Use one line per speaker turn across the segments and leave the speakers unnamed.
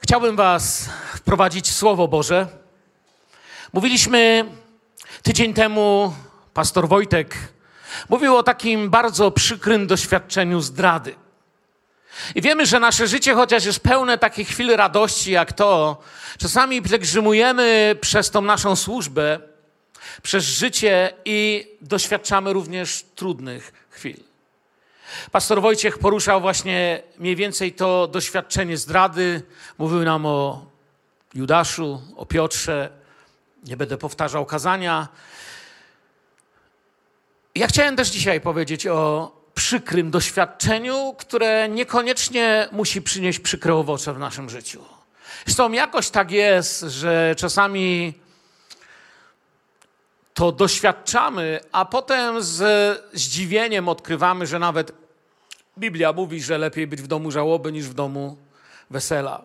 Chciałbym was wprowadzić w Słowo Boże. Mówiliśmy tydzień temu, pastor Wojtek mówił o takim bardzo przykrym doświadczeniu zdrady. I wiemy, że nasze życie, chociaż jest pełne takich chwil radości jak to, czasami pielgrzymujemy przez tą naszą służbę, przez życie i doświadczamy również trudnych chwil. Pastor Wojciech poruszał właśnie mniej więcej to doświadczenie zdrady. Mówił nam o Judaszu, o Piotrze. Nie będę powtarzał kazania. Ja chciałem też dzisiaj powiedzieć o przykrym doświadczeniu, które niekoniecznie musi przynieść przykre owoce w naszym życiu. Zresztą jakoś tak jest, że czasami to doświadczamy, a potem z zdziwieniem odkrywamy, że nawet Biblia mówi, że lepiej być w domu żałoby niż w domu wesela.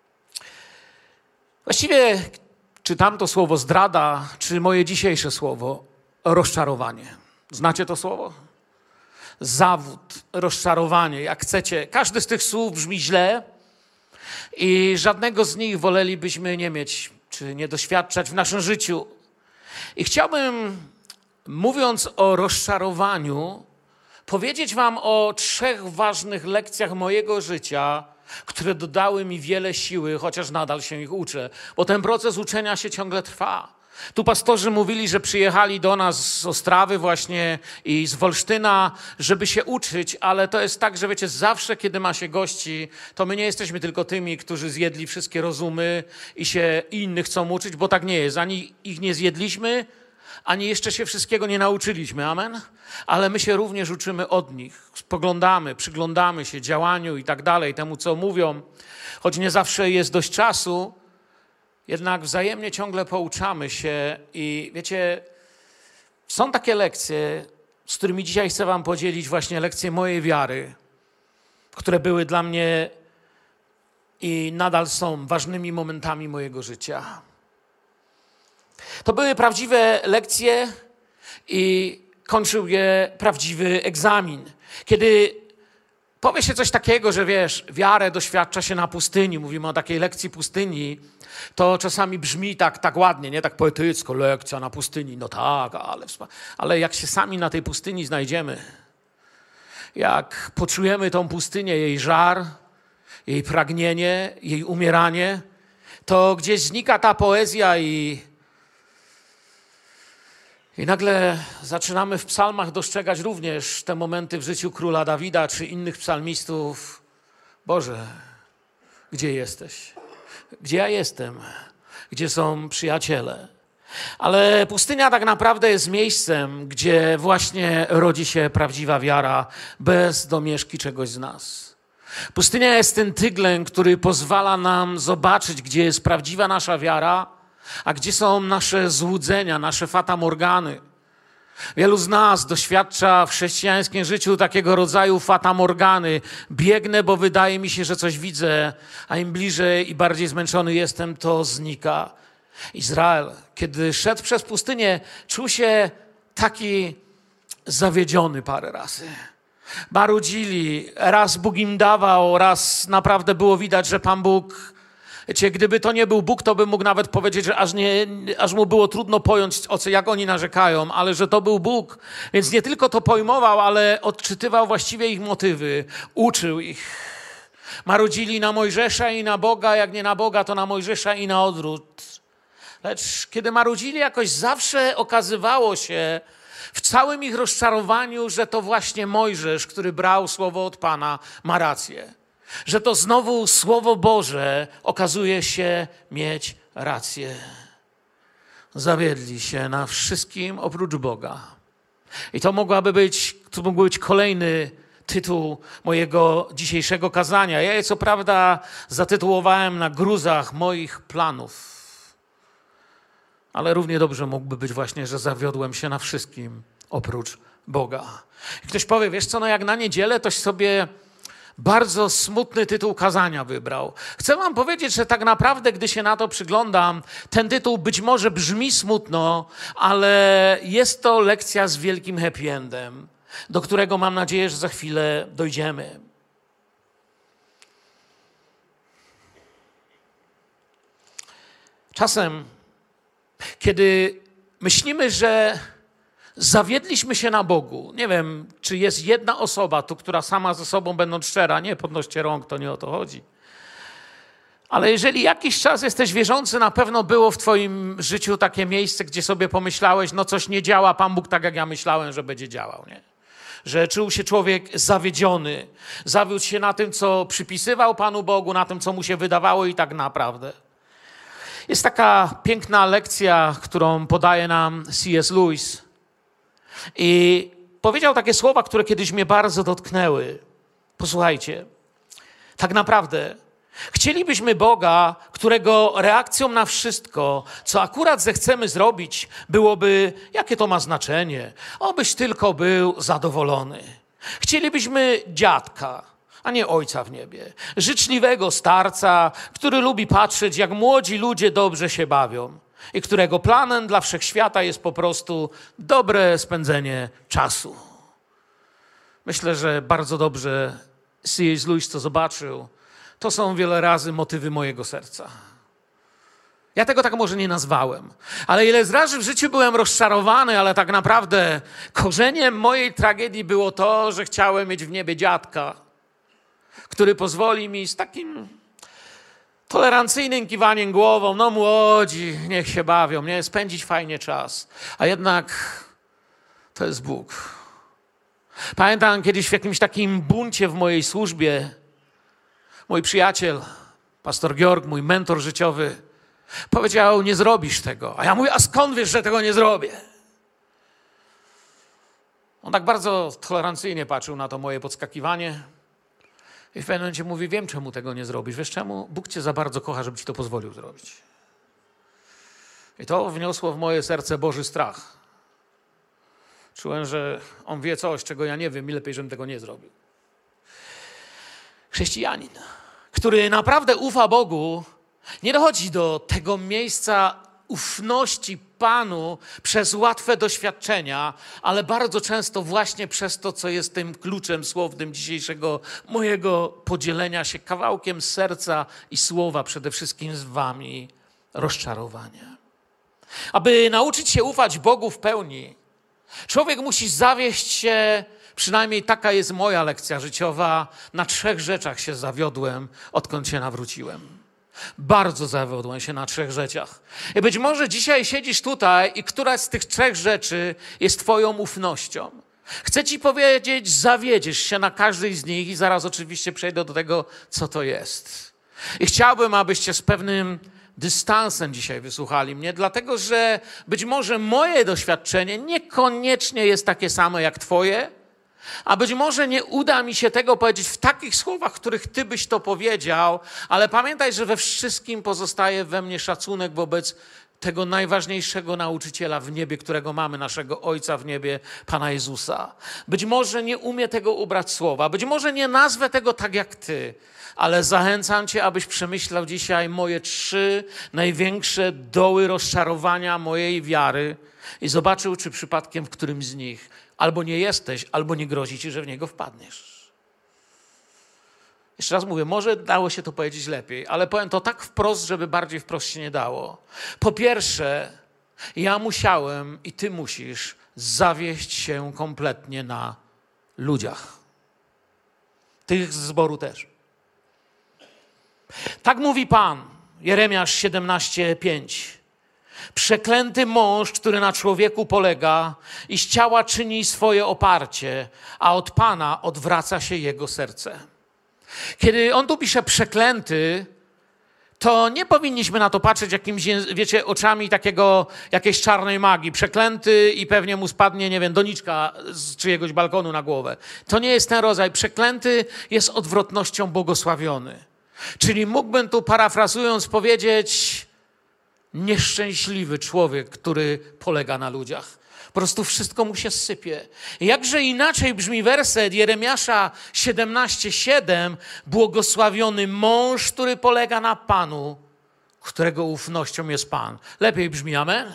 Właściwie czy tamto słowo zdrada, czy moje dzisiejsze słowo rozczarowanie. Znacie to słowo? Zawód, rozczarowanie, jak chcecie. Każdy z tych słów brzmi źle i żadnego z nich wolelibyśmy nie mieć, czy nie doświadczać w naszym życiu. I chciałbym, mówiąc o rozczarowaniu, powiedzieć wam o 3 ważnych lekcjach mojego życia, które dodały mi wiele siły, chociaż nadal się ich uczę, bo ten proces uczenia się ciągle trwa. Tu pastorzy mówili, że przyjechali do nas z Ostrawy właśnie i z Wolsztyna, żeby się uczyć, ale to jest tak, że wiecie, zawsze kiedy ma się gości, to my nie jesteśmy tylko tymi, którzy zjedli wszystkie rozumy i się innych chcą uczyć, bo tak nie jest. Ani ich nie zjedliśmy, ani jeszcze się wszystkiego nie nauczyliśmy, amen? Ale my się również uczymy od nich, spoglądamy, przyglądamy się działaniu i tak dalej, temu co mówią, choć nie zawsze jest dość czasu, jednak wzajemnie ciągle pouczamy się i wiecie, są takie lekcje, z którymi dzisiaj chcę wam podzielić właśnie lekcje mojej wiary, które były dla mnie i nadal są ważnymi momentami mojego życia. To były prawdziwe lekcje i kończył je prawdziwy egzamin. Kiedy powie się coś takiego, że wiesz, wiarę doświadcza się na pustyni, mówimy o takiej lekcji pustyni, to czasami brzmi tak ładnie, nie tak poetycko, lekcja na pustyni, no tak, ale jak się sami na tej pustyni znajdziemy, jak poczujemy tą pustynię, jej żar, jej pragnienie, jej umieranie, to gdzieś znika ta poezja i nagle zaczynamy w psalmach dostrzegać również te momenty w życiu króla Dawida czy innych psalmistów. Boże, gdzie jesteś? Gdzie ja jestem? Gdzie są przyjaciele? Ale pustynia tak naprawdę jest miejscem, gdzie właśnie rodzi się prawdziwa wiara bez domieszki czegoś z nas. Pustynia jest tym tyglem, który pozwala nam zobaczyć, gdzie jest prawdziwa nasza wiara, a gdzie są nasze złudzenia, nasze fatamorgany. Wielu z nas doświadcza w chrześcijańskim życiu takiego rodzaju fatamorgany. Biegnę, bo wydaje mi się, że coś widzę, a im bliżej i bardziej zmęczony jestem, to znika. Izrael, kiedy szedł przez pustynię, czuł się taki zawiedziony parę razy. Marudzili, raz Bóg im dawał, raz naprawdę było widać, że Pan Bóg... Wiecie, gdyby to nie był Bóg, to bym mógł nawet powiedzieć, że aż mu było trudno pojąć, jak oni narzekają, ale że to był Bóg. Więc nie tylko to pojmował, ale odczytywał właściwie ich motywy, uczył ich. Marudzili na Mojżesza i na Boga, jak nie na Boga, to na Mojżesza i na odwrót. Lecz kiedy marudzili, jakoś zawsze okazywało się w całym ich rozczarowaniu, że to właśnie Mojżesz, który brał słowo od Pana, ma rację. Że to znowu Słowo Boże okazuje się mieć rację. Zawiedli się na wszystkim oprócz Boga. I to mógł być kolejny tytuł mojego dzisiejszego kazania. Ja je co prawda zatytułowałem na gruzach moich planów. Ale równie dobrze mógłby być właśnie, że zawiodłem się na wszystkim oprócz Boga. I ktoś powie, wiesz co, no jak na niedzielę toś sobie bardzo smutny tytuł kazania wybrał. Chcę wam powiedzieć, że tak naprawdę, gdy się na to przyglądam, ten tytuł być może brzmi smutno, ale jest to lekcja z wielkim happy endem, do którego mam nadzieję, że za chwilę dojdziemy. Czasem, kiedy myślimy, że zawiedliśmy się na Bogu, nie wiem, czy jest jedna osoba tu, która sama ze sobą będąc szczera, nie podnoście rąk, to nie o to chodzi. Ale jeżeli jakiś czas jesteś wierzący, na pewno było w twoim życiu takie miejsce, gdzie sobie pomyślałeś, no coś nie działa, Pan Bóg tak jak ja myślałem, że będzie działał, nie? Że czuł się człowiek zawiedziony, zawiódł się na tym, co przypisywał Panu Bogu, na tym, co mu się wydawało i tak naprawdę. Jest taka piękna lekcja, którą podaje nam C.S. Lewis i powiedział takie słowa, które kiedyś mnie bardzo dotknęły. Posłuchajcie, tak naprawdę chcielibyśmy Boga, którego reakcją na wszystko, co akurat zechcemy zrobić, byłoby, jakie to ma znaczenie, obyś tylko był zadowolony. Chcielibyśmy dziadka, a nie Ojca w niebie, życzliwego starca, który lubi patrzeć, jak młodzi ludzie dobrze się bawią i którego planem dla wszechświata jest po prostu dobre spędzenie czasu. Myślę, że bardzo dobrze C.S. Lewis to zobaczył. To są wiele razy motywy mojego serca. Ja tego tak może nie nazwałem, ale ile razy w życiu byłem rozczarowany, ale tak naprawdę korzeniem mojej tragedii było to, że chciałem mieć w niebie dziadka, który pozwoli mi z takim tolerancyjnym kiwaniem głową, no młodzi, niech się bawią, nie, spędzić fajnie czas. A jednak to jest Bóg. Pamiętam kiedyś w jakimś takim buncie w mojej służbie, mój przyjaciel, pastor Georg, mój mentor życiowy, powiedział, nie zrobisz tego. A ja mówię, a skąd wiesz, że tego nie zrobię? On tak bardzo tolerancyjnie patrzył na to moje podskakiwanie i w pewnym momencie mówi, wiem, czemu tego nie zrobisz. Wiesz czemu? Bóg cię za bardzo kocha, żeby ci to pozwolił zrobić. I to wniosło w moje serce Boży strach. Czułem, że On wie coś, czego ja nie wiem i lepiej, żebym tego nie zrobił. Chrześcijanin, który naprawdę ufa Bogu, nie dochodzi do tego miejsca ufności Panu przez łatwe doświadczenia, ale bardzo często właśnie przez to, co jest tym kluczem słownym dzisiejszego mojego podzielenia się kawałkiem serca i słowa przede wszystkim z wami, rozczarowanie. Aby nauczyć się ufać Bogu w pełni, człowiek musi zawieść się, przynajmniej taka jest moja lekcja życiowa, na 3 rzeczach się zawiodłem, odkąd się nawróciłem. Bardzo zawiodłem się na 3 rzeczach. I być może dzisiaj siedzisz tutaj i któraś z tych 3 rzeczy jest twoją ufnością. Chcę ci powiedzieć, zawiedziesz się na każdej z nich i zaraz oczywiście przejdę do tego, co to jest. I chciałbym, abyście z pewnym dystansem dzisiaj wysłuchali mnie, dlatego że być może moje doświadczenie niekoniecznie jest takie samo jak twoje, a być może nie uda mi się tego powiedzieć w takich słowach, w których ty byś to powiedział, ale pamiętaj, że we wszystkim pozostaje we mnie szacunek wobec tego najważniejszego nauczyciela w niebie, którego mamy, naszego Ojca w niebie, Pana Jezusa. Być może nie umie tego ubrać słowa, być może nie nazwę tego tak jak ty, ale zachęcam cię, abyś przemyślał dzisiaj moje 3 największe doły rozczarowania mojej wiary i zobaczył, czy przypadkiem w którymś z nich albo nie jesteś, albo nie grozi ci, że w niego wpadniesz. Jeszcze raz mówię, może dało się to powiedzieć lepiej, ale powiem to tak wprost, żeby bardziej wprost się nie dało. Po pierwsze, ja musiałem i ty musisz zawieść się kompletnie na ludziach. Tych z zboru też. Tak mówi Pan, Jeremiasz 17:5. Przeklęty mąż, który na człowieku polega i z ciała czyni swoje oparcie, a od Pana odwraca się jego serce. Kiedy on tu pisze przeklęty, to nie powinniśmy na to patrzeć jakimiś, wiecie, oczami jakiejś czarnej magii. Przeklęty i pewnie mu spadnie, nie wiem, doniczka z czyjegoś balkonu na głowę. To nie jest ten rodzaj. Przeklęty jest odwrotnością błogosławiony. Czyli mógłbym tu parafrazując powiedzieć nieszczęśliwy człowiek, który polega na ludziach. Po prostu wszystko mu się sypie. Jakże inaczej brzmi werset Jeremiasza 17:7. Błogosławiony mąż, który polega na Panu, którego ufnością jest Pan. Lepiej brzmi amen?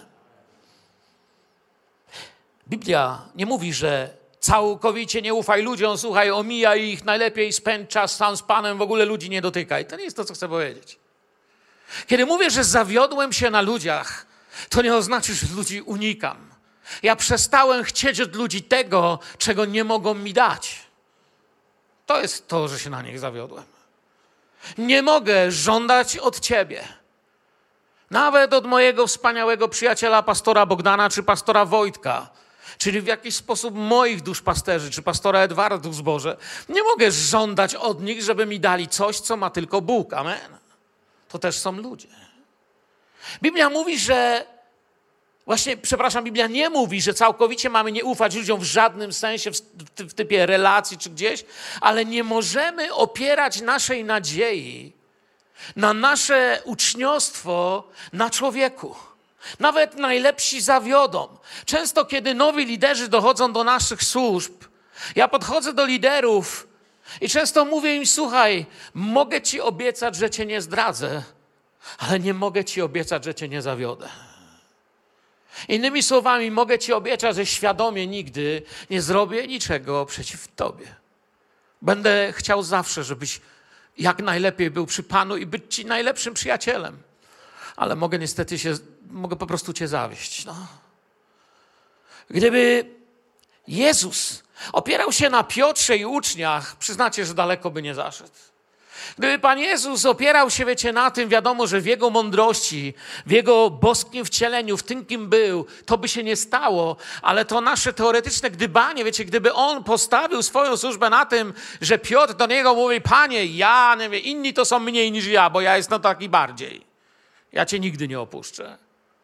Biblia nie mówi, że całkowicie nie ufaj ludziom, słuchaj, omijaj ich, najlepiej spędź czas sam z Panem, w ogóle ludzi nie dotykaj. To nie jest to, co chcę powiedzieć. Kiedy mówię, że zawiodłem się na ludziach, to nie oznacza, że ludzi unikam. Ja przestałem chcieć od ludzi tego, czego nie mogą mi dać. To jest to, że się na nich zawiodłem. Nie mogę żądać od ciebie. Nawet od mojego wspaniałego przyjaciela, pastora Bogdana czy pastora Wojtka, czyli w jakiś sposób moich duszpasterzy, czy pastora Edwarda Zboże. Nie mogę żądać od nich, żeby mi dali coś, co ma tylko Bóg. Amen. To też są ludzie. Biblia mówi, że Biblia nie mówi, że całkowicie mamy nie ufać ludziom w żadnym sensie, w typie relacji czy gdzieś, ale nie możemy opierać naszej nadziei na nasze uczniostwo na człowieku. Nawet najlepsi zawiodą. Często, kiedy nowi liderzy dochodzą do naszych służb, ja podchodzę do liderów i często mówię im: słuchaj, mogę ci obiecać, że cię nie zdradzę, ale nie mogę ci obiecać, że cię nie zawiodę. Innymi słowami, mogę ci obiecać, że świadomie nigdy nie zrobię niczego przeciw tobie. Będę chciał zawsze, żebyś jak najlepiej był przy Panu i być ci najlepszym przyjacielem. Ale mogę po prostu cię zawieść. No. Gdyby Jezus opierał się na Piotrze i uczniach, przyznacie, że daleko by nie zaszedł. Gdyby Pan Jezus opierał się, na tym, wiadomo, że w Jego mądrości, w Jego boskim wcieleniu, w tym, kim był, to by się nie stało, ale to nasze teoretyczne gdybanie, gdyby On postawił swoją służbę na tym, że Piotr do Niego mówi: Panie, inni to są mniej niż ja, bo ja jestem taki bardziej. Ja Cię nigdy nie opuszczę.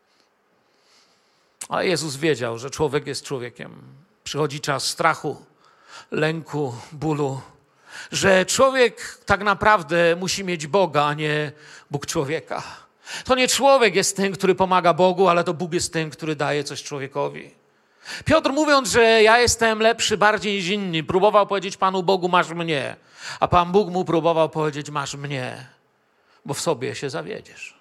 Ale Jezus wiedział, że człowiek jest człowiekiem. Przychodzi czas strachu, lęku, bólu, że człowiek tak naprawdę musi mieć Boga, a nie Bóg człowieka. To nie człowiek jest tym, który pomaga Bogu, ale to Bóg jest tym, który daje coś człowiekowi. Piotr, mówiąc, że ja jestem lepszy bardziej niż inni, próbował powiedzieć Panu Bogu: masz mnie. A Pan Bóg mu próbował powiedzieć: masz mnie, bo w sobie się zawiedziesz.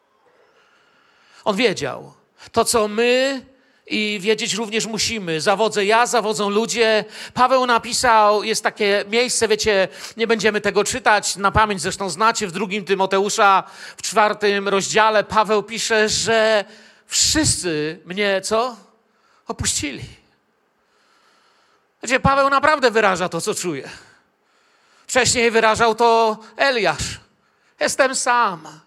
On wiedział to, co my i wiedzieć również musimy. Zawodzę ja, zawodzą ludzie. Paweł napisał, jest takie miejsce, nie będziemy tego czytać, na pamięć zresztą znacie, w 2 Tymoteusza, w 4 rozdziale Paweł pisze, że wszyscy mnie, opuścili. Paweł naprawdę wyraża to, co czuje. Wcześniej wyrażał to Eliasz. Jestem sam.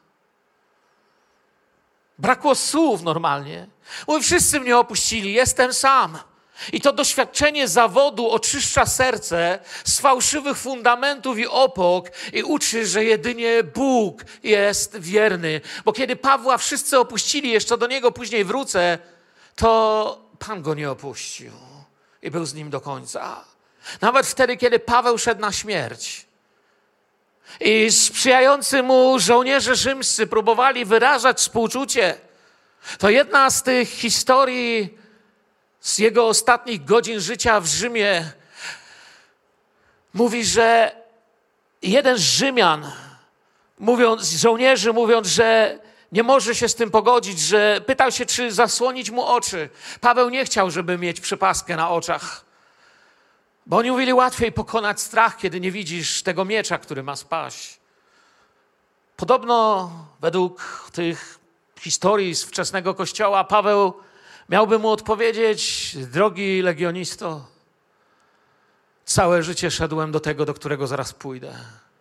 Brakło słów normalnie. Mówi: wszyscy mnie opuścili, jestem sam. I to doświadczenie zawodu oczyszcza serce z fałszywych fundamentów i opok i uczy, że jedynie Bóg jest wierny. Bo kiedy Pawła wszyscy opuścili, jeszcze do niego później wrócę, to Pan go nie opuścił i był z nim do końca. Nawet wtedy, kiedy Paweł szedł na śmierć i sprzyjający mu żołnierze rzymscy próbowali wyrażać współczucie, to jedna z tych historii z jego ostatnich godzin życia w Rzymie mówi, że jeden z Rzymian, żołnierzy mówiąc, że nie może się z tym pogodzić, że pytał się, czy zasłonić mu oczy. Paweł nie chciał, żeby mieć przepaskę na oczach, bo oni mówili: łatwiej pokonać strach, kiedy nie widzisz tego miecza, który ma spaść. Podobno według tych historii z wczesnego Kościoła Paweł miałby mu odpowiedzieć: drogi legionisto, całe życie szedłem do tego, do którego zaraz pójdę.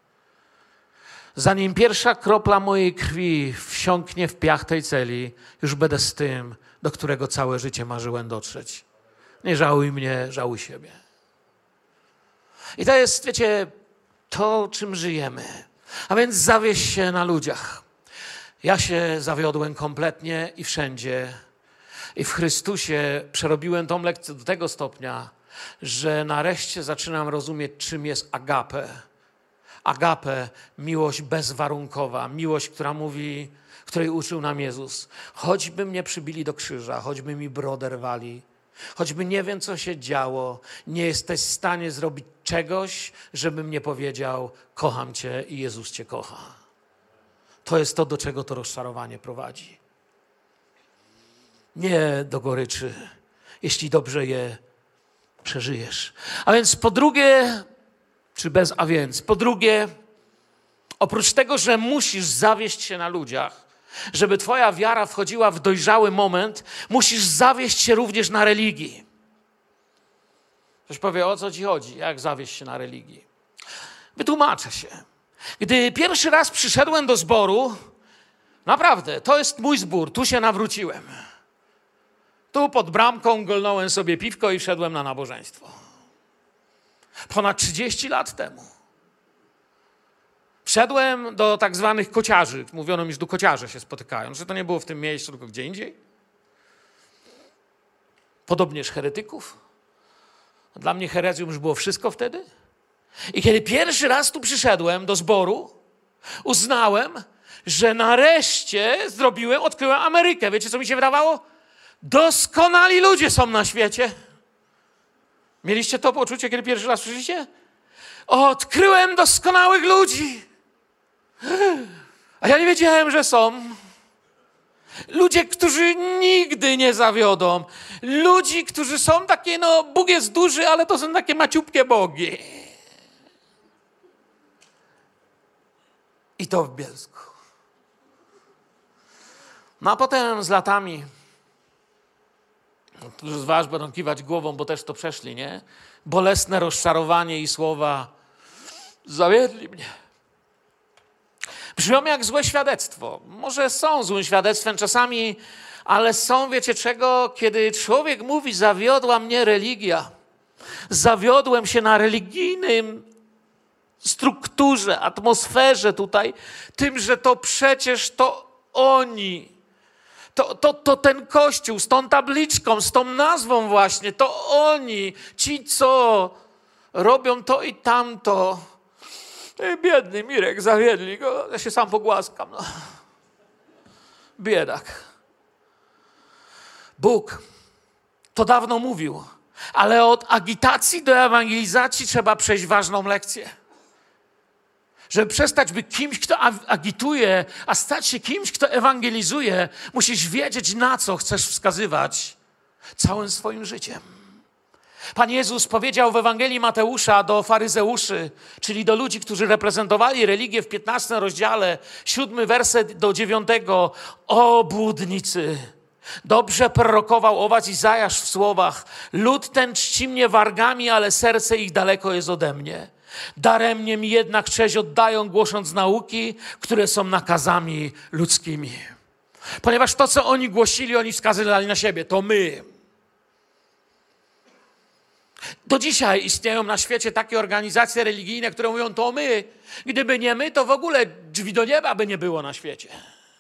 Zanim pierwsza kropla mojej krwi wsiąknie w piach tej celi, już będę z tym, do którego całe życie marzyłem dotrzeć. Nie żałuj mnie, żałuj siebie. I to jest, to, czym żyjemy. A więc zawieś się na ludziach. Ja się zawiodłem kompletnie i wszędzie. I w Chrystusie przerobiłem tą lekcję do tego stopnia, że nareszcie zaczynam rozumieć, czym jest agape. Agape, miłość bezwarunkowa, miłość, której uczył nam Jezus. Choćby mnie przybili do krzyża, choćby mi brodę rwali, choćby nie wiem, co się działo, nie jesteś w stanie zrobić czegoś, żebym nie powiedział: kocham Cię i Jezus Cię kocha. To jest to, do czego to rozczarowanie prowadzi. Nie do goryczy, jeśli dobrze je przeżyjesz. A więc po drugie, Oprócz tego, że musisz zawieść się na ludziach, żeby twoja wiara wchodziła w dojrzały moment, musisz zawieść się również na religii. Ktoś powie, o co ci chodzi? Jak zawieść się na religii? Wytłumaczę się. Gdy pierwszy raz przyszedłem do zboru, naprawdę, to jest mój zbór, tu się nawróciłem. Tu pod bramką golnąłem sobie piwko i wszedłem na nabożeństwo. Ponad 30 lat temu. Wszedłem do tak zwanych kociarzy. Mówiono mi, że tu kociarze się spotykają, że to nie było w tym miejscu, tylko gdzie indziej. Podobnież heretyków. Dla mnie herezją już było wszystko wtedy. I kiedy pierwszy raz tu przyszedłem do zboru, uznałem, że nareszcie odkryłem Amerykę. Wiecie, co mi się wydawało? Doskonali ludzie są na świecie. Mieliście to poczucie, kiedy pierwszy raz przyszliście? Odkryłem doskonałych ludzi. A ja nie wiedziałem, że są. Ludzie, którzy nigdy nie zawiodą. Ludzi, którzy są takie, Bóg jest duży, ale to są takie maciupkie bogi. I to w Bielsku. No a potem z latami, którzy z was będą kiwać głową, bo też to przeszli, nie? Bolesne rozczarowanie i słowa zawiedli mnie. Brzmią jak złe świadectwo. Może są złym świadectwem czasami, ale są, wiecie czego? Kiedy człowiek mówi, zawiodła mnie religia. Zawiodłem się na religijnym strukturze, atmosferze tutaj, tym, że to przecież to oni, to ten kościół z tą tabliczką, z tą nazwą właśnie, to oni, ci co robią to i tamto. Biedny Mirek, zawiedli go, ja się sam pogłaskam. Biedak. Bóg to dawno mówił, ale od agitacji do ewangelizacji trzeba przejść ważną lekcję. Żeby przestać być kimś, kto agituje, a stać się kimś, kto ewangelizuje, musisz wiedzieć, na co chcesz wskazywać całym swoim życiem. Pan Jezus powiedział w Ewangelii Mateusza do faryzeuszy, czyli do ludzi, którzy reprezentowali religię w 15 rozdziale, 7 werset do 9. Obłudnicy. Dobrze prorokował owac Izajasz w słowach: lud ten czci mnie wargami, ale serce ich daleko jest ode mnie. Daremnie mi jednak cześć oddają, głosząc nauki, które są nakazami ludzkimi. Ponieważ to, co oni głosili, oni wskazywali na siebie. To my. Do dzisiaj istnieją na świecie takie organizacje religijne, które mówią, to my. Gdyby nie my, to w ogóle drzwi do nieba by nie było na świecie.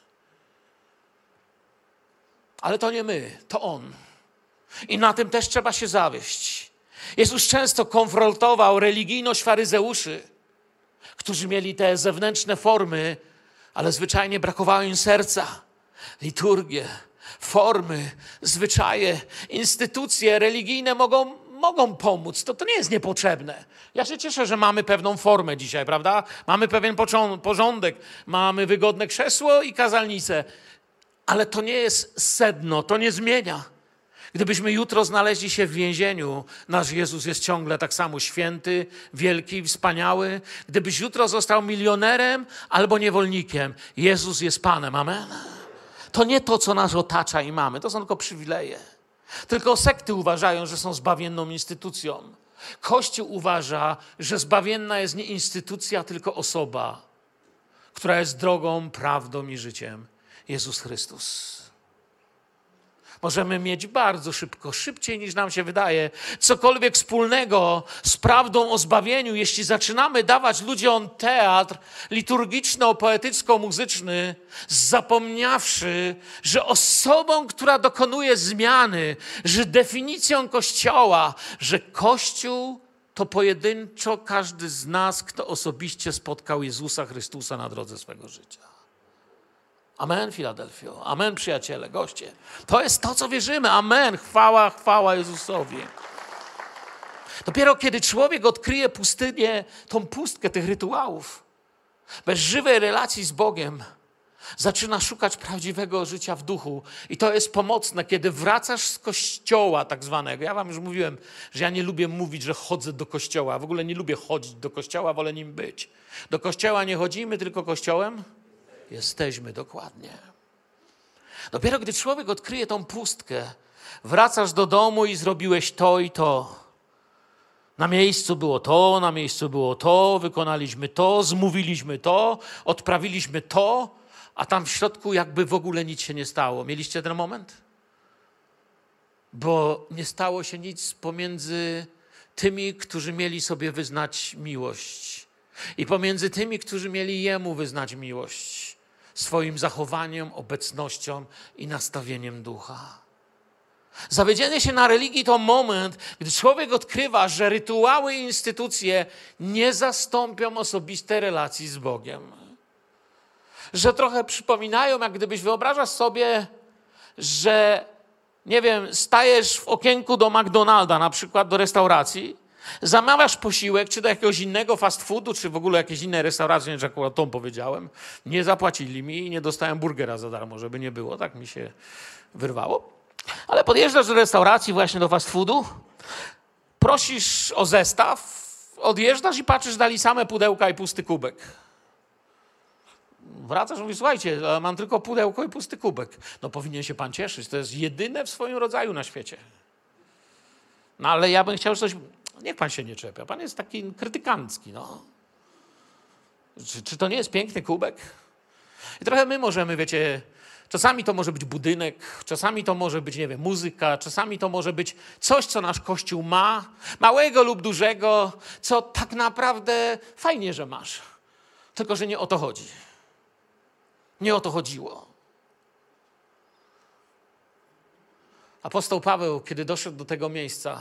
Ale to nie my, to On. I na tym też trzeba się zawieść. Jezus często konfrontował religijność faryzeuszy, którzy mieli te zewnętrzne formy, ale zwyczajnie brakowało im serca. Liturgie, formy, zwyczaje, instytucje religijne mogą pomóc. To nie jest niepotrzebne. Ja się cieszę, że mamy pewną formę dzisiaj, prawda? Mamy pewien porządek, mamy wygodne krzesło i kazalnicę. Ale to nie jest sedno, to nie zmienia. Gdybyśmy jutro znaleźli się w więzieniu, nasz Jezus jest ciągle tak samo święty, wielki, wspaniały. Gdybyś jutro został milionerem albo niewolnikiem, Jezus jest Panem. Amen? To nie to, co nas otacza i mamy. To są tylko przywileje. Tylko sekty uważają, że są zbawienną instytucją. Kościół uważa, że zbawienna jest nie instytucja, tylko osoba, która jest drogą, prawdą i życiem. Jezus Chrystus. Możemy mieć bardzo szybko, szybciej niż nam się wydaje, cokolwiek wspólnego z prawdą o zbawieniu, jeśli zaczynamy dawać ludziom teatr liturgiczno-poetycko-muzyczny, zapomniawszy, że osobą, która dokonuje zmiany, że definicją Kościoła, że Kościół to pojedynczo każdy z nas, kto osobiście spotkał Jezusa Chrystusa na drodze swego życia. Amen, Filadelfio. Amen, przyjaciele, goście. To jest to, co wierzymy. Amen. Chwała Jezusowi. Dopiero kiedy człowiek odkryje pustynię, tą pustkę tych rytuałów, bez żywej relacji z Bogiem, Zaczyna szukać prawdziwego życia w duchu. I to jest pomocne, kiedy wracasz z kościoła tak zwanego. Ja wam już mówiłem, że ja nie lubię mówić, że chodzę do kościoła. W ogóle nie lubię chodzić do kościoła, wolę nim być. Do kościoła nie chodzimy, tylko kościołem jesteśmy, dokładnie. Dopiero gdy człowiek odkryje tą pustkę, wracasz do domu i zrobiłeś to i to. Na miejscu było to, wykonaliśmy to, zmówiliśmy to, odprawiliśmy to, a tam w środku jakby w ogóle nic się nie stało. Mieliście ten moment? Bo nie stało się nic pomiędzy tymi, którzy mieli sobie wyznać miłość i pomiędzy tymi, którzy mieli Jemu wyznać miłość swoim zachowaniem, obecnością i nastawieniem ducha. Zawiedzenie się na religii to moment, gdy człowiek odkrywa, że rytuały i instytucje nie zastąpią osobistej relacji z Bogiem. Że trochę przypominają, jak gdybyś wyobrażasz sobie, że, nie wiem, stajesz w okienku do McDonalda, na przykład do restauracji, zamawiasz posiłek, czy do jakiegoś innego fast foodu, czy w ogóle jakiejś innej restauracji, nie, że akurat tą powiedziałem, nie zapłacili mi i nie dostałem burgera za darmo, żeby nie było, tak mi się wyrwało. Ale podjeżdżasz do restauracji, właśnie do fast foodu, prosisz o zestaw, odjeżdżasz i patrzysz, dali same pudełka i pusty kubek. Wracasz i mówisz, słuchajcie, mam tylko pudełko i pusty kubek. No powinien się pan cieszyć, to jest jedyne w swoim rodzaju na świecie. No ale ja bym chciał coś, niech pan się nie czepia, pan jest taki krytykancki, no. Czy to nie jest piękny kubek? I trochę my możemy, wiecie, czasami to może być budynek, czasami to może być, nie wiem, muzyka, czasami to może być coś, co nasz Kościół ma, małego lub dużego, co tak naprawdę fajnie, że masz. Tylko że nie o to chodzi. Nie o to chodziło. Apostoł Paweł, kiedy doszedł do tego miejsca,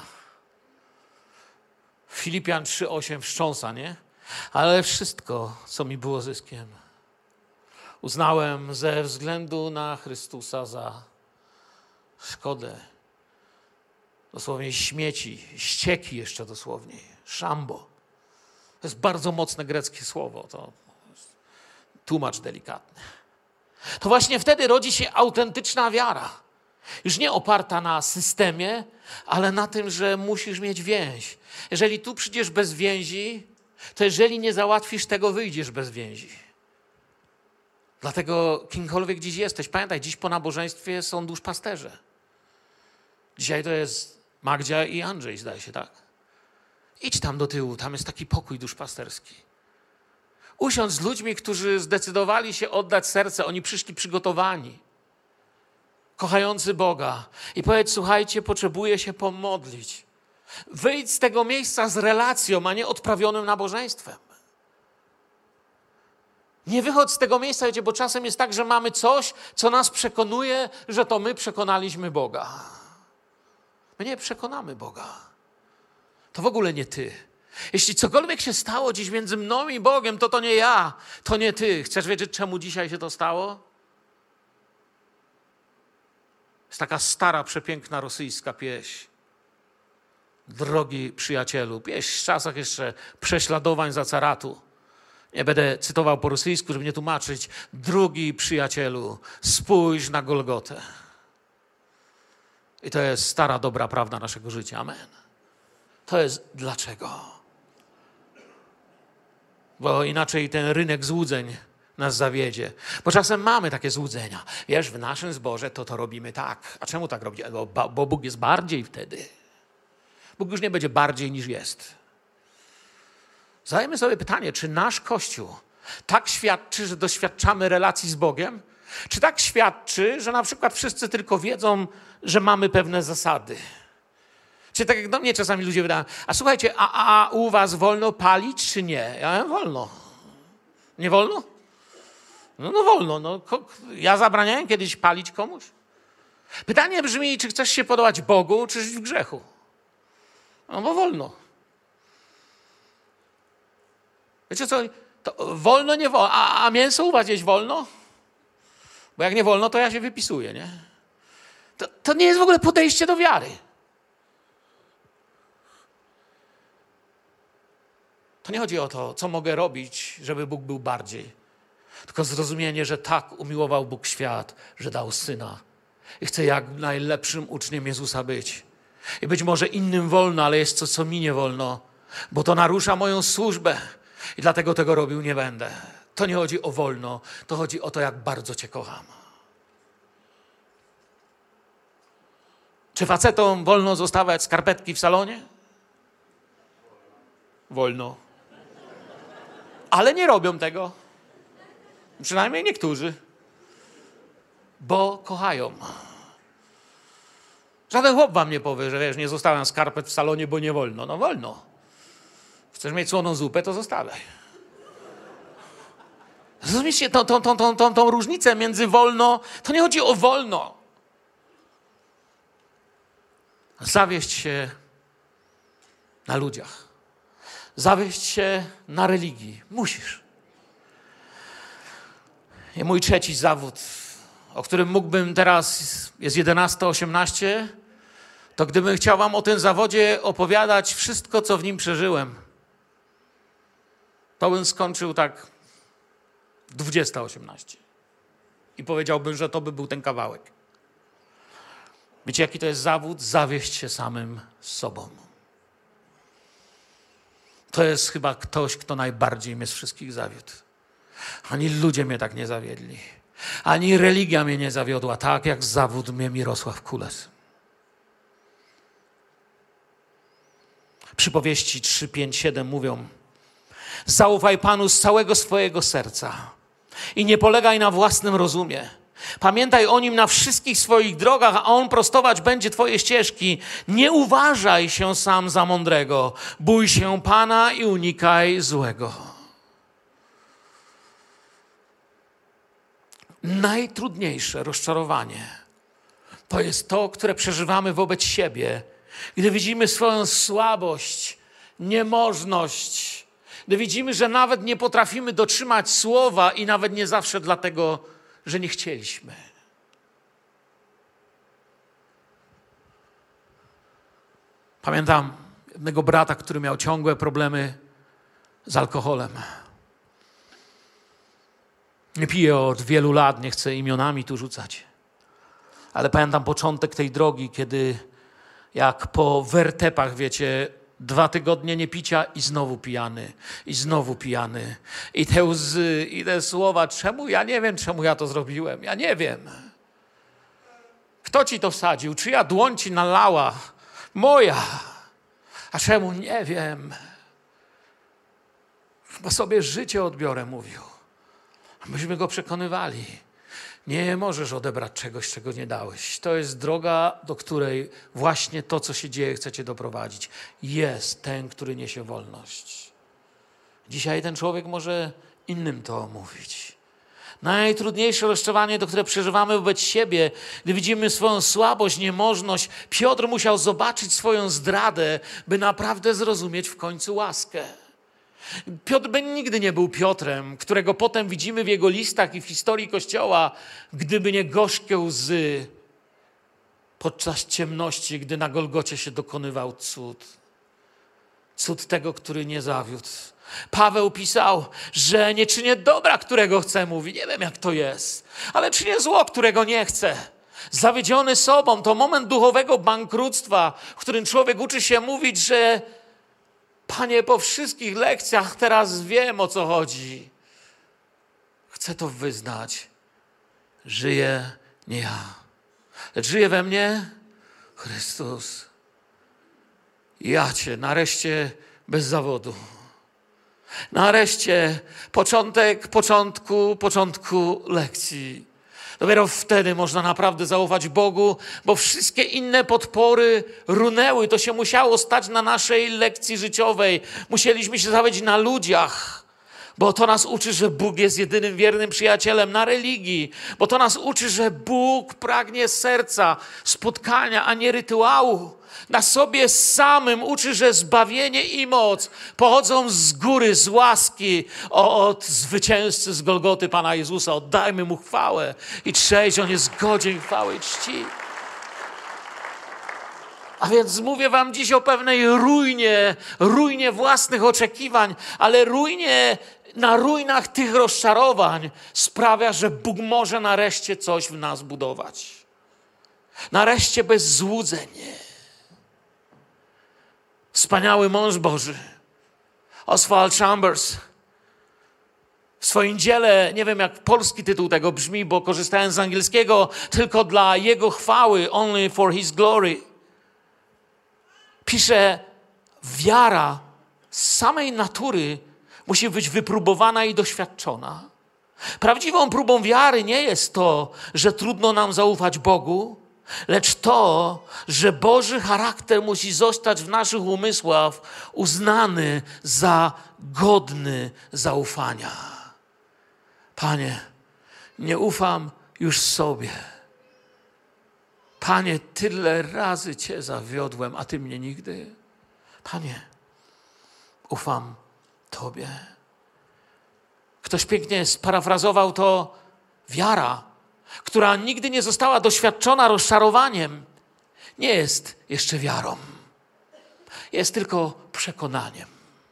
Filipian 3:8 wstrząsa, nie? Ale wszystko, co mi było zyskiem, uznałem ze względu na Chrystusa za szkodę. Dosłownie śmieci, ścieki jeszcze dosłownie, szambo. To jest bardzo mocne greckie słowo, to tłumacz delikatny. To właśnie wtedy rodzi się autentyczna wiara. Już nie oparta na systemie, ale na tym, że musisz mieć więź. Jeżeli tu przyjdziesz bez więzi, to jeżeli nie załatwisz tego, wyjdziesz bez więzi. Dlatego kimkolwiek dziś jesteś, pamiętaj, dziś po nabożeństwie są duszpasterze. Dzisiaj to jest Magdzia i Andrzej, zdaje się, tak? Idź tam do tyłu, tam jest taki pokój duszpasterski. Usiądź z ludźmi, którzy zdecydowali się oddać serce, oni przyszli przygotowani, kochający Boga. I powiedz, słuchajcie, potrzebuję się pomodlić. Wyjdź z tego miejsca z relacją, a nie odprawionym nabożeństwem. Nie wychodź z tego miejsca, wiecie, bo czasem jest tak, że mamy coś, co nas przekonuje, że to my przekonaliśmy Boga. My nie przekonamy Boga. To w ogóle nie ty. Jeśli cokolwiek się stało dziś między mną i Bogiem, to nie ja, to nie ty. Chcesz wiedzieć, czemu dzisiaj się to stało? Jest taka stara, przepiękna rosyjska pieśń. Drogi przyjacielu, pieśń w czasach jeszcze prześladowań za caratu. Nie będę cytował po rosyjsku, żeby nie tłumaczyć. Drogi przyjacielu, spójrz na Golgotę. I to jest stara, dobra prawda naszego życia. Amen. To jest dlaczego. Bo inaczej ten rynek złudzeń nas zawiedzie. Bo czasem mamy takie złudzenia. Wiesz, w naszym zborze to robimy tak. A czemu tak robimy? Bo Bóg jest bardziej wtedy. Bóg już nie będzie bardziej niż jest. Zadajmy sobie pytanie, czy nasz Kościół tak świadczy, że doświadczamy relacji z Bogiem? Czy tak świadczy, że na przykład wszyscy tylko wiedzą, że mamy pewne zasady? Czy tak jak do mnie czasami ludzie wydają, a słuchajcie, a u was wolno palić, czy nie? Ja mówię, wolno. Nie wolno? No wolno. No. Ja zabraniałem kiedyś palić komuś. Pytanie brzmi, czy chcesz się podobać Bogu, czy żyć w grzechu? No bo wolno. Wiecie co? To wolno, nie wolno. A mięso u was jeść wolno? Bo jak nie wolno, to ja się wypisuję, nie? To nie jest w ogóle podejście do wiary. To nie chodzi o to, co mogę robić, żeby Bóg był bardziej. tylko zrozumienie, że tak umiłował Bóg świat, że dał Syna. I chcę jak najlepszym uczniem Jezusa być. I być może innym wolno, ale jest coś, co mi nie wolno, bo to narusza moją służbę. I dlatego tego robił nie będę. To nie chodzi o wolno, to chodzi o to, jak bardzo Cię kocham. Czy facetom wolno zostawiać skarpetki w salonie? Wolno. Ale nie robią tego. Przynajmniej niektórzy. Bo kochają. Żaden chłop wam nie powie, że wiesz, nie zostawiam skarpet w salonie, bo nie wolno. No wolno. Chcesz mieć słoną zupę, to zostawiaj. Rozumiecie tą różnicę między wolno? To nie chodzi o wolno. Zawieść się na ludziach. Zawieść się na religii. Musisz. I mój trzeci zawód, o którym mógłbym teraz, jest 11:18, to gdybym chciał wam o tym zawodzie opowiadać wszystko, co w nim przeżyłem, to bym skończył tak 20:18. I powiedziałbym, że to by był ten kawałek. Wiecie, jaki to jest zawód? Zawieść się samym sobą. To jest chyba ktoś, kto najbardziej mnie z wszystkich zawiódł. Ani ludzie mnie tak nie zawiedli. Ani religia mnie nie zawiodła, tak jak zawód mnie Mirosław Kules. Przypowieści 3, 5, 7 mówią: zaufaj Panu z całego swojego serca i nie polegaj na własnym rozumie. Pamiętaj o Nim na wszystkich swoich drogach, a On prostować będzie twoje ścieżki. Nie uważaj się sam za mądrego. Bój się Pana i unikaj złego. Najtrudniejsze rozczarowanie to jest to, które przeżywamy wobec siebie, gdy widzimy swoją słabość, niemożność, gdy widzimy, że nawet nie potrafimy dotrzymać słowa i nawet nie zawsze dlatego, że nie chcieliśmy. Pamiętam jednego brata, który miał ciągłe problemy z alkoholem. Nie piję od wielu lat, nie chcę imionami tu rzucać. Ale pamiętam początek tej drogi, kiedy jak po wertepach, wiecie, 2 tygodnie niepicia i znowu pijany, i znowu pijany. I te łzy, i te słowa, czemu? Ja nie wiem, czemu ja to zrobiłem. Ja nie wiem. Kto ci to wsadził? Czyja dłoń ci nalała? Moja. A czemu? Nie wiem. Chyba sobie życie odbiorę, mówił. Myśmy go przekonywali. Nie możesz odebrać czegoś, czego nie dałeś. To jest droga, do której właśnie to, co się dzieje, chce cię doprowadzić. Jest ten, który niesie wolność. Dzisiaj ten człowiek może innym to mówić. Najtrudniejsze rozczarowanie, do które przeżywamy wobec siebie, gdy widzimy swoją słabość, niemożność. Piotr musiał zobaczyć swoją zdradę, by naprawdę zrozumieć w końcu łaskę. Piotr by nigdy nie był Piotrem, którego potem widzimy w jego listach i w historii Kościoła, gdyby nie gorzkie łzy podczas ciemności, gdy na Golgocie się dokonywał cud. Cud tego, który nie zawiódł. Paweł pisał, że nie czynię dobra, którego chcę, mówi. Nie wiem, jak to jest, ale czynię zło, którego nie chcę. Zawiedziony sobą, to moment duchowego bankructwa, w którym człowiek uczy się mówić, że Panie, po wszystkich lekcjach teraz wiem, o co chodzi. Chcę to wyznać. Żyję nie ja, lecz żyje we mnie Chrystus. Ja Cię nareszcie bez zawodu. Nareszcie początku lekcji. Dopiero wtedy można naprawdę zaufać Bogu, bo wszystkie inne podpory runęły. To się musiało stać na naszej lekcji życiowej. Musieliśmy się zawiedzić na ludziach, bo to nas uczy, że Bóg jest jedynym wiernym przyjacielem, na religii, bo to nas uczy, że Bóg pragnie serca, spotkania, a nie rytuału. Na sobie samym uczy, że zbawienie i moc pochodzą z góry, z łaski, od zwycięzcy z Golgoty Pana Jezusa. Oddajmy Mu chwałę i cześć, On jest godzien chwały i czci. A więc mówię wam dziś o pewnej rujnie własnych oczekiwań, ale rujnie na ruinach tych rozczarowań sprawia, że Bóg może nareszcie coś w nas budować. Nareszcie bez złudzeń. Wspaniały mąż Boży, Oswald Chambers, w swoim dziele, nie wiem jak polski tytuł tego brzmi, bo korzystałem z angielskiego, tylko dla Jego chwały, only for His glory, pisze, wiara z samej natury musi być wypróbowana i doświadczona. Prawdziwą próbą wiary nie jest to, że trudno nam zaufać Bogu, lecz to, że Boży charakter musi zostać w naszych umysłach uznany za godny zaufania. Panie, nie ufam już sobie. Panie, tyle razy Cię zawiodłem, a Ty mnie nigdy. Panie, ufam Tobie. Ktoś pięknie sparafrazował to: wiara, która nigdy nie została doświadczona rozczarowaniem, nie jest jeszcze wiarą. Jest tylko przekonaniem.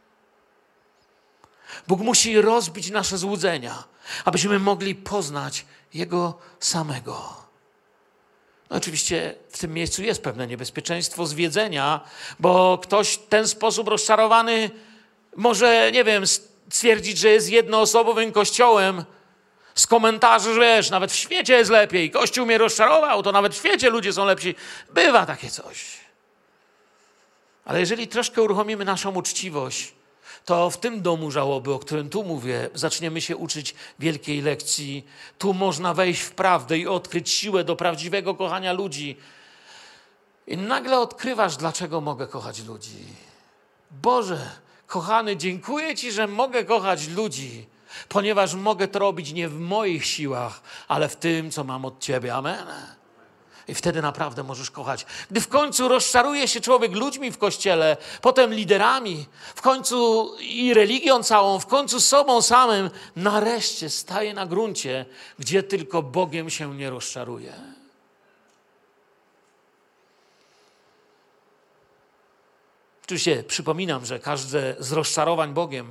Bóg musi rozbić nasze złudzenia, abyśmy mogli poznać Jego samego. No oczywiście w tym miejscu jest pewne niebezpieczeństwo zwiedzenia, bo ktoś w ten sposób rozczarowany może, nie wiem, stwierdzić, że jest jednoosobowym kościołem z komentarzy, że wiesz, nawet w świecie jest lepiej. Kościół mnie rozczarował, to nawet w świecie ludzie są lepsi. Bywa takie coś. Ale jeżeli troszkę uruchomimy naszą uczciwość, to w tym domu żałoby, o którym tu mówię, zaczniemy się uczyć wielkiej lekcji. Tu można wejść w prawdę i odkryć siłę do prawdziwego kochania ludzi. I nagle odkrywasz, dlaczego mogę kochać ludzi. Boże, kochany, dziękuję Ci, że mogę kochać ludzi, ponieważ mogę to robić nie w moich siłach, ale w tym, co mam od Ciebie. Amen. I wtedy naprawdę możesz kochać. Gdy w końcu rozczaruje się człowiek ludźmi w Kościele, potem liderami, w końcu i religią całą, w końcu sobą samym, nareszcie staje na gruncie, gdzie tylko Bogiem się nie rozczaruje. Oczywiście przypominam, że każde z rozczarowań Bogiem,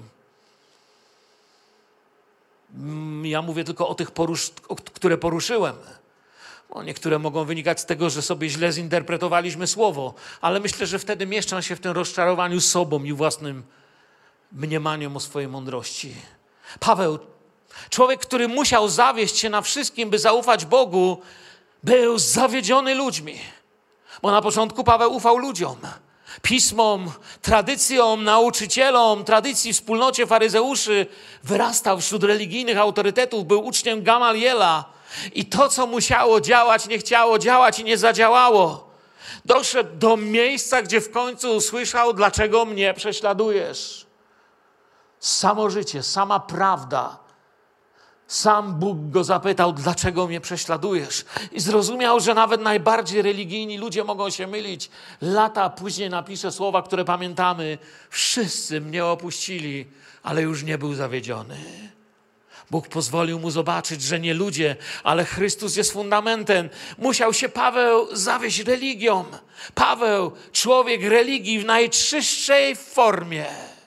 ja mówię tylko o tych, które poruszyłem. Niektóre mogą wynikać z tego, że sobie źle zinterpretowaliśmy słowo, ale myślę, że wtedy mieszczą się w tym rozczarowaniu sobą i własnym mniemaniem o swojej mądrości. Paweł, człowiek, który musiał zawieść się na wszystkim, by zaufać Bogu, był zawiedziony ludźmi. Bo na początku Paweł ufał ludziom, pismom, tradycjom, nauczycielom, tradycji, wspólnocie faryzeuszy. Wyrastał wśród religijnych autorytetów, był uczniem Gamaliela. I to, co musiało działać, nie chciało działać i nie zadziałało. Doszedł do miejsca, gdzie w końcu usłyszał, dlaczego mnie prześladujesz. Samo życie, sama prawda. Sam Bóg go zapytał, dlaczego mnie prześladujesz. I zrozumiał, że nawet najbardziej religijni ludzie mogą się mylić. Lata później napisze słowa, które pamiętamy. Wszyscy mnie opuścili, ale już nie był zawiedziony. Bóg pozwolił mu zobaczyć, że nie ludzie, ale Chrystus jest fundamentem. Musiał się Paweł zawieść religią. Paweł, człowiek religii w najczystszej formie.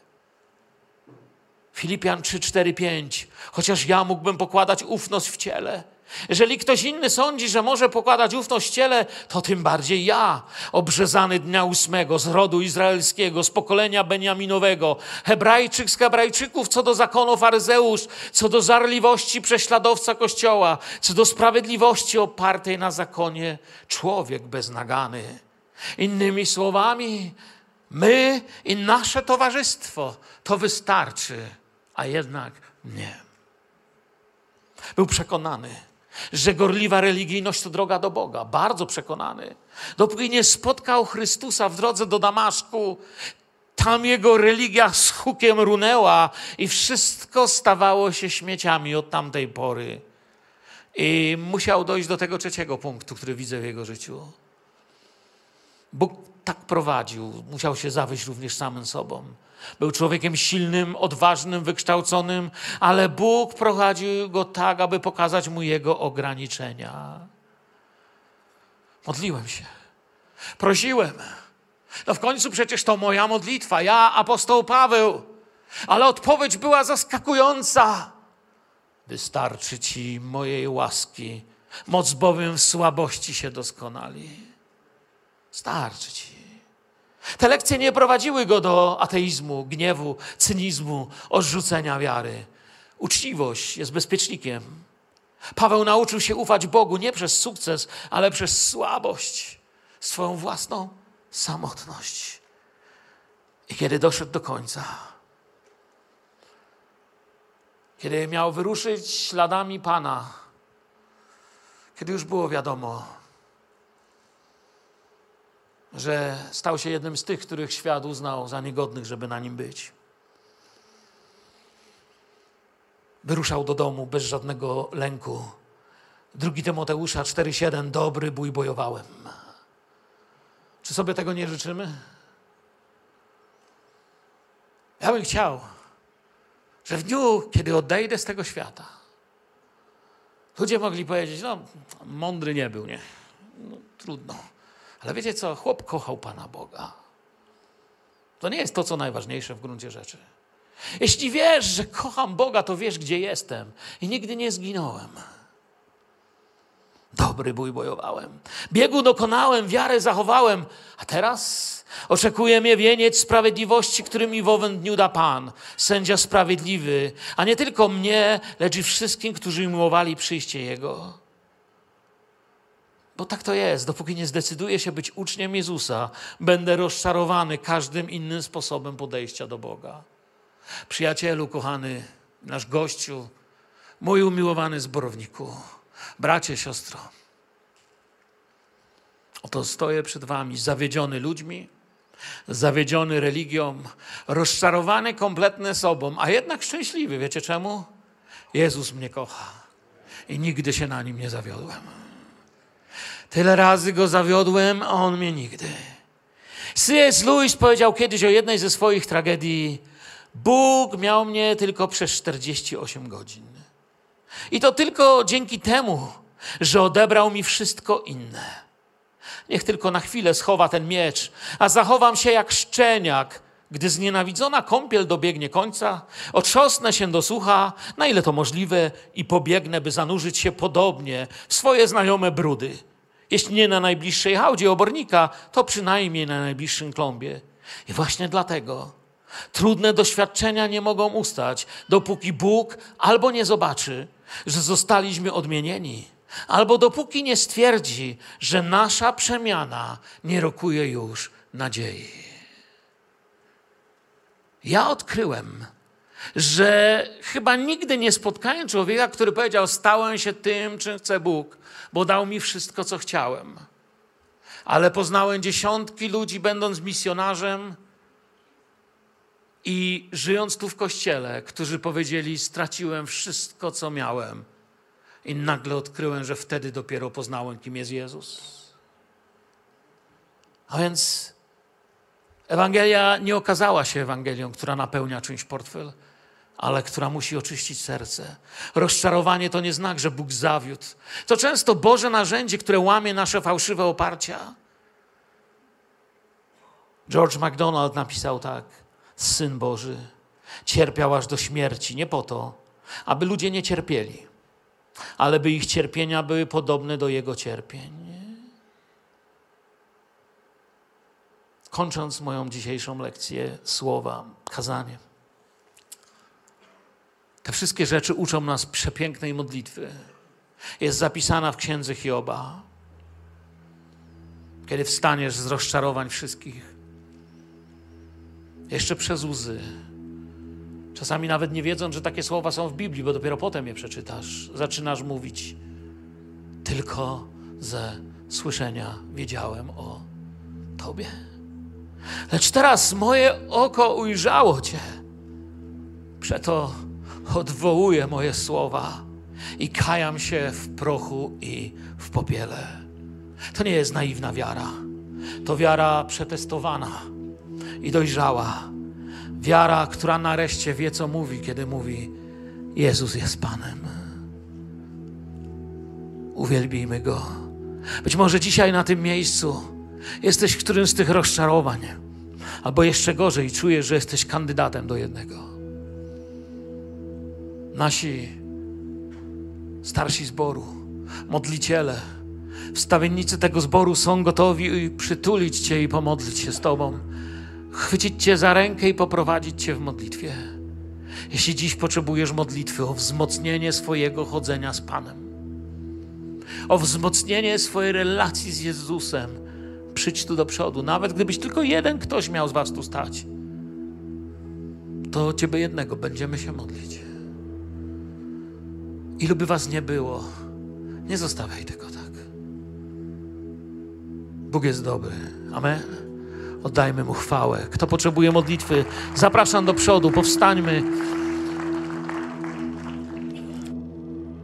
Filipian 3, 4, 5. Chociaż ja mógłbym pokładać ufność w ciele. Jeżeli ktoś inny sądzi, że może pokładać ufność w ciele, to tym bardziej ja, obrzezany dnia 8 z rodu izraelskiego, z pokolenia Beniaminowego, Hebrajczyk z Hebrajczyków, co do zakonu faryzeusz, co do żarliwości prześladowca Kościoła, co do sprawiedliwości opartej na zakonie, człowiek beznagany. Innymi słowami, my i nasze towarzystwo to wystarczy, a jednak nie. Był przekonany, że gorliwa religijność to droga do Boga. Bardzo przekonany. Dopóki nie spotkał Chrystusa w drodze do Damaszku, tam jego religia z hukiem runęła i wszystko stawało się śmieciami od tamtej pory. I musiał dojść do tego trzeciego punktu, który widzę w jego życiu. Bóg tak prowadził. Musiał się zawieść również samym sobą. Był człowiekiem silnym, odważnym, wykształconym, ale Bóg prowadził go tak, aby pokazać mu jego ograniczenia. Modliłem się. Prosiłem. No w końcu przecież to moja modlitwa. Ja, apostoł Paweł, Ale odpowiedź była zaskakująca. Wystarczy ci mojej łaski, moc bowiem w słabości się doskonali. Starczy ci. Te lekcje nie prowadziły go do ateizmu, gniewu, cynizmu, odrzucenia wiary. Uczciwość jest bezpiecznikiem. Paweł nauczył się ufać Bogu nie przez sukces, ale przez słabość, swoją własną samotność. I kiedy doszedł do końca, kiedy miał wyruszyć śladami Pana, kiedy już było wiadomo, że stał się jednym z tych, których świat uznał za niegodnych, żeby na nim być. Wyruszał do domu bez żadnego lęku. 2 Tymoteusza 4,7. Dobry bój bojowałem. Czy sobie tego nie życzymy? Ja bym chciał, że w dniu, kiedy odejdę z tego świata, ludzie mogli powiedzieć, no mądry nie był, nie? No, trudno. Ale wiecie co? Chłop kochał Pana Boga. To nie jest to, co najważniejsze w gruncie rzeczy. Jeśli wiesz, że kocham Boga, to wiesz, gdzie jestem. I nigdy nie zginąłem. Dobry bój bojowałem. Biegu dokonałem, wiarę zachowałem. A teraz oczekuje mnie wieniec sprawiedliwości, który mi w owym dniu da Pan, sędzia sprawiedliwy. A nie tylko mnie, lecz i wszystkim, którzy umiłowali przyjście Jego. Bo tak to jest. Dopóki nie zdecyduję się być uczniem Jezusa, będę rozczarowany każdym innym sposobem podejścia do Boga. Przyjacielu, kochany, nasz gościu, mój umiłowany zborowniku, bracie, siostro, oto stoję przed wami zawiedziony ludźmi, zawiedziony religią, rozczarowany kompletnie sobą, a jednak szczęśliwy. Wiecie czemu? Jezus mnie kocha i nigdy się na Nim nie zawiodłem. Tyle razy Go zawiodłem, a On mnie nigdy. C.S. Lewis powiedział kiedyś o jednej ze swoich tragedii: Bóg miał mnie tylko przez 48 godzin. I to tylko dzięki temu, że odebrał mi wszystko inne. Niech tylko na chwilę schowa ten miecz, a zachowam się jak szczeniak, gdy znienawidzona kąpiel dobiegnie końca, otrząsnę się do sucha, na ile to możliwe, i pobiegnę, by zanurzyć się podobnie w swoje znajome brudy. Jeśli nie na najbliższej hałdzie obornika, to przynajmniej na najbliższym klombie. I właśnie dlatego trudne doświadczenia nie mogą ustać, dopóki Bóg albo nie zobaczy, że zostaliśmy odmienieni, albo dopóki nie stwierdzi, że nasza przemiana nie rokuje już nadziei. Ja odkryłem, że chyba nigdy nie spotkałem człowieka, który powiedział: stałem się tym, czym chce Bóg, bo dał mi wszystko, co chciałem. Ale poznałem dziesiątki ludzi, będąc misjonarzem i żyjąc tu w kościele, którzy powiedzieli: straciłem wszystko, co miałem. I nagle odkryłem, że wtedy dopiero poznałem, kim jest Jezus. A więc Ewangelia nie okazała się Ewangelią, która napełnia czymś portfel, ale która musi oczyścić serce. Rozczarowanie to nie znak, że Bóg zawiódł. To często Boże narzędzie, które łamie nasze fałszywe oparcia. George MacDonald napisał tak: Syn Boży cierpiał aż do śmierci, nie po to, aby ludzie nie cierpieli, ale by ich cierpienia były podobne do Jego cierpień. Kończąc moją dzisiejszą lekcję słowa, kazanie. Te wszystkie rzeczy uczą nas przepięknej modlitwy. Jest zapisana w księdze Hioba. Kiedy wstaniesz z rozczarowań wszystkich, jeszcze przez łzy, czasami nawet nie wiedząc, że takie słowa są w Biblii, bo dopiero potem je przeczytasz, zaczynasz mówić: tylko ze słyszenia wiedziałem o Tobie. Lecz teraz moje oko ujrzało Cię. Przeto odwołuję moje słowa i kajam się w prochu i w popiele. To nie jest naiwna wiara. To wiara przetestowana i dojrzała. Wiara, która nareszcie wie, co mówi, kiedy mówi: Jezus jest Panem. Uwielbijmy Go. Być może dzisiaj na tym miejscu jesteś w którymś z tych rozczarowań, albo jeszcze gorzej, czujesz, że jesteś kandydatem do jednego. Nasi starsi zboru, modliciele, wstawiennicy tego zboru są gotowi przytulić Cię i pomodlić się z Tobą, chwycić Cię za rękę i poprowadzić Cię w modlitwie. Jeśli dziś potrzebujesz modlitwy o wzmocnienie swojego chodzenia z Panem, o wzmocnienie swojej relacji z Jezusem, przyjdź tu do przodu. Nawet gdybyś tylko jeden ktoś miał z was tu stać, to o Ciebie jednego będziemy się modlić. Ilu by was nie było, nie zostawiaj tego tak. Bóg jest dobry. Amen. Oddajmy Mu chwałę. Kto potrzebuje modlitwy, zapraszam do przodu, powstańmy.